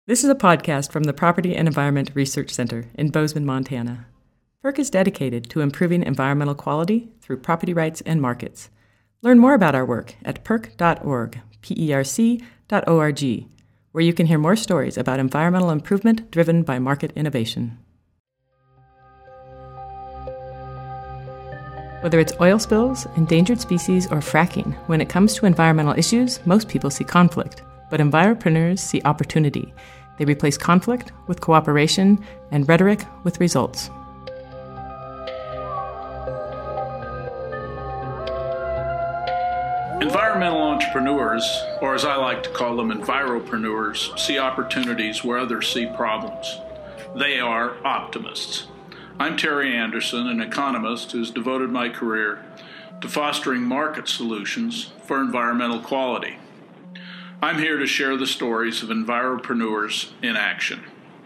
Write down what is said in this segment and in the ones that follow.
This is a podcast from the Property and Environment Research Center in Bozeman, Montana. PERC is dedicated to improving environmental quality through property rights and markets. Learn more about our work at perc.org, PERC.org, where you can hear more stories about environmental improvement driven by market innovation. Whether it's oil spills, endangered species, or fracking, when it comes to environmental issues, most people see conflict. But enviropreneurs see opportunity. They replace conflict with cooperation and rhetoric with results. Environmental entrepreneurs, or as I like to call them, enviropreneurs, see opportunities where others see problems. They are optimists. I'm Terry Anderson, an economist who's devoted my career to fostering market solutions for environmental quality. I'm here to share the stories of enviropreneurs in action.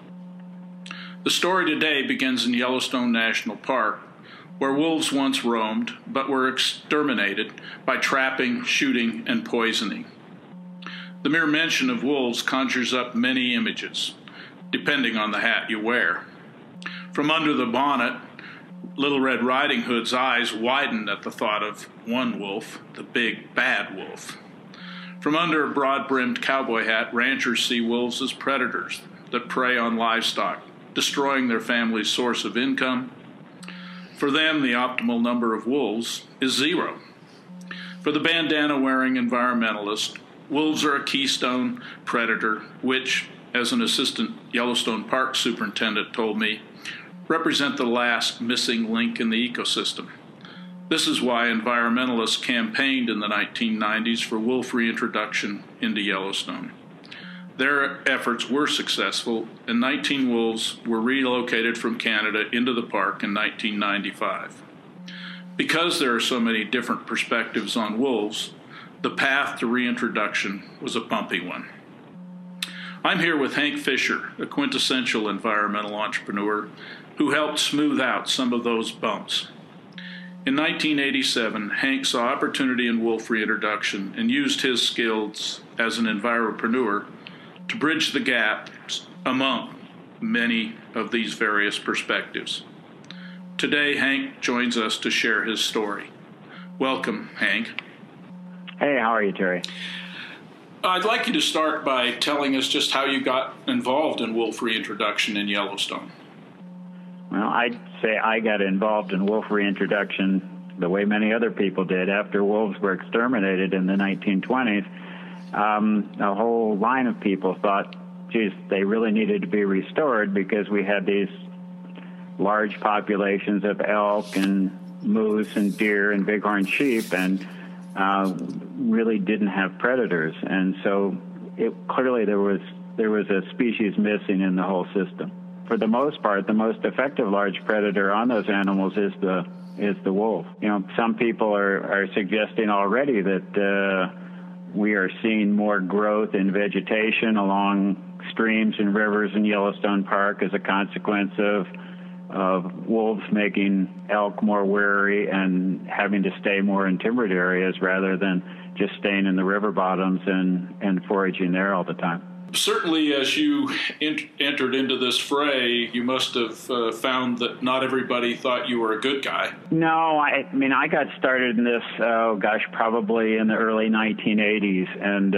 The story today begins in Yellowstone National Park, where wolves once roamed but were exterminated by trapping, shooting, and poisoning. The mere mention of wolves conjures up many images, depending on the hat you wear. From under the bonnet, Little Red Riding Hood's eyes widened at the thought of one wolf, the big bad wolf. From under a broad-brimmed cowboy hat, ranchers see wolves as predators that prey on livestock, destroying their family's source of income. For them, the optimal number of wolves is 0. For the bandana-wearing environmentalist, wolves are a keystone predator, which, as an assistant Yellowstone Park superintendent told me, represent the last missing link in the ecosystem. This is why environmentalists campaigned in the 1990s for wolf reintroduction into Yellowstone. Their efforts were successful, and 19 wolves were relocated from Canada into the park in 1995. Because there are so many different perspectives on wolves, the path to reintroduction was a bumpy one. I'm here with Hank Fisher, a quintessential environmental entrepreneur who helped smooth out some of those bumps. In 1987, Hank saw opportunity in wolf reintroduction and used his skills as an enviropreneur to bridge the gaps among many of these various perspectives. Today, Hank joins us to share his story. Welcome, Hank. Hey, how are you, Terry? I'd like you to start by telling us just how you got involved in wolf reintroduction in Yellowstone. Well, I'd say I got involved in wolf reintroduction the way many other people did after wolves were exterminated in the 1920s. A whole line of people thought, geez, they really needed to be restored because we had these large populations of elk and moose and deer and bighorn sheep and really didn't have predators. And so clearly there was a species missing in the whole system. For the most part, the most effective large predator on those animals is the wolf. You know, some people are suggesting already that we are seeing more growth in vegetation along streams and rivers in Yellowstone Park as a consequence of wolves making elk more wary and having to stay more in timbered areas rather than just staying in the river bottoms and foraging there all the time. Certainly, as you entered into this fray, you must have found that not everybody thought you were a good guy. No, I mean, I got started in this, probably in the early 1980s. And,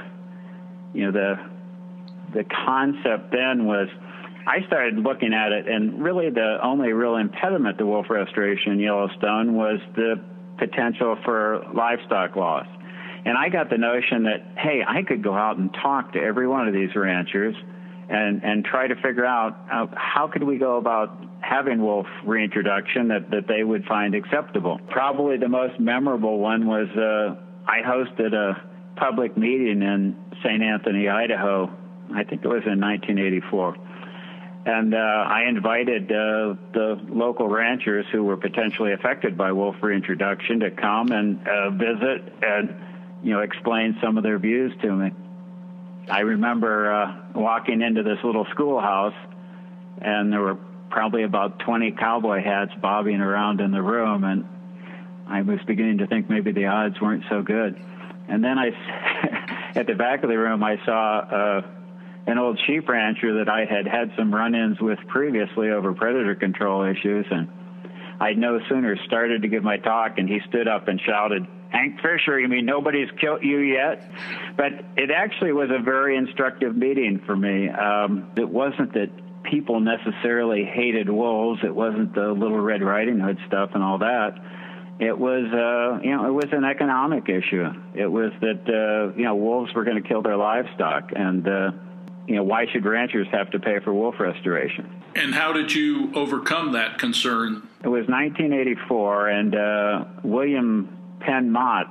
the concept then was I started looking at it, and really the only real impediment to wolf restoration in Yellowstone was the potential for livestock loss. And I got the notion that, hey, I could go out and talk to every one of these ranchers and try to figure out how could we go about having wolf reintroduction that they would find acceptable. Probably the most memorable one was I hosted a public meeting in St. Anthony, Idaho. I think it was in 1984. And I invited the local ranchers who were potentially affected by wolf reintroduction to come and visit and explain some of their views to me. I remember walking into this little schoolhouse, and there were probably about 20 cowboy hats bobbing around in the room, and I was beginning to think maybe the odds weren't so good. And then at the back of the room, I saw an old sheep rancher that I had some run-ins with previously over predator control issues, and I'd no sooner started to give my talk, and he stood up and shouted, "Hank Fisher, you mean nobody's killed you yet?" But it actually was a very instructive meeting for me. It wasn't that people necessarily hated wolves. It wasn't the Little Red Riding Hood stuff and all that. It was, it was an economic issue. It was that, wolves were going to kill their livestock, and why should ranchers have to pay for wolf restoration? And how did you overcome that concern? It was 1984, and William Penn Mott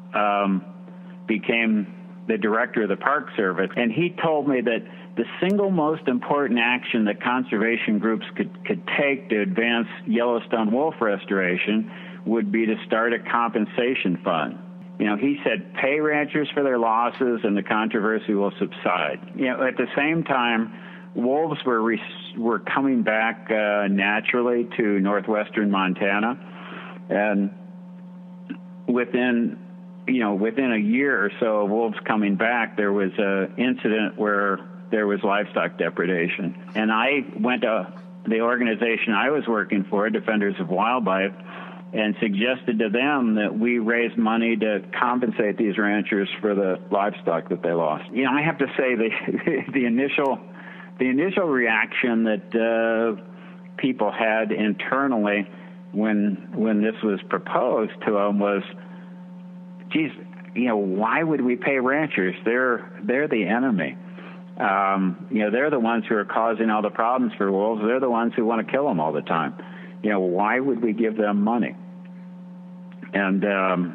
became the director of the Park Service, and he told me that the single most important action that conservation groups could take to advance Yellowstone wolf restoration would be to start a compensation fund. He said, pay ranchers for their losses and the controversy will subside. At the same time, wolves were coming back naturally to northwestern Montana, and within a year or so of wolves coming back, there was an incident where there was livestock depredation. And I went to the organization I was working for, Defenders of Wildlife, and suggested to them that we raise money to compensate these ranchers for the livestock that they lost. I have to say the initial reaction that people had internally when this was proposed to them was, geez, why would we pay ranchers? They're the enemy. They're the ones who are causing all the problems for wolves. They're the ones who want to kill them all the time. Why would we give them money? And,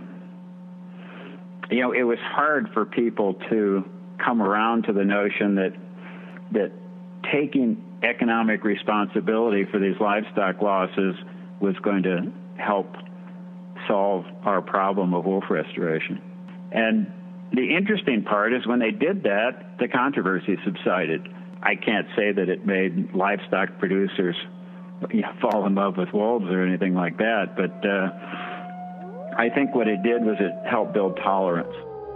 it was hard for people to come around to the notion that taking economic responsibility for these livestock losses was going to help solve our problem of wolf restoration. And the interesting part is when they did that, the controversy subsided. I can't say that it made livestock producers fall in love with wolves or anything like that, but I think what it did was it helped build tolerance.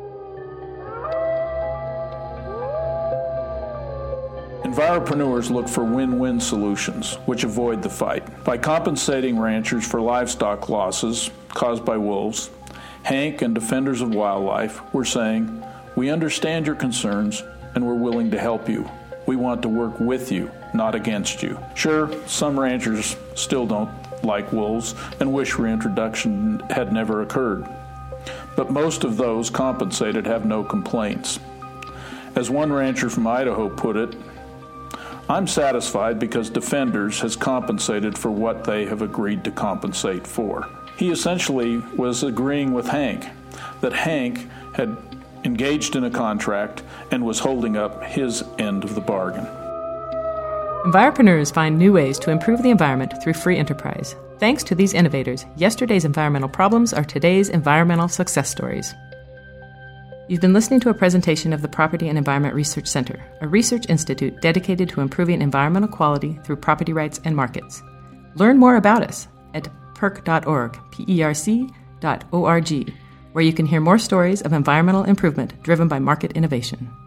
Enviropreneurs look for win-win solutions, which avoid the fight. By compensating ranchers for livestock losses caused by wolves, Hank and Defenders of Wildlife were saying, we understand your concerns and we're willing to help you. We want to work with you, not against you. Sure, some ranchers still don't like wolves and wish reintroduction had never occurred. But most of those compensated have no complaints. As one rancher from Idaho put it, I'm satisfied because Defenders has compensated for what they have agreed to compensate for. He essentially was agreeing with Hank that Hank had engaged in a contract and was holding up his end of the bargain. Enviropreneurs find new ways to improve the environment through free enterprise. Thanks to these innovators, yesterday's environmental problems are today's environmental success stories. You've been listening to a presentation of the Property and Environment Research Center, a research institute dedicated to improving environmental quality through property rights and markets. Learn more about us at perc.org, perc.org, where you can hear more stories of environmental improvement driven by market innovation.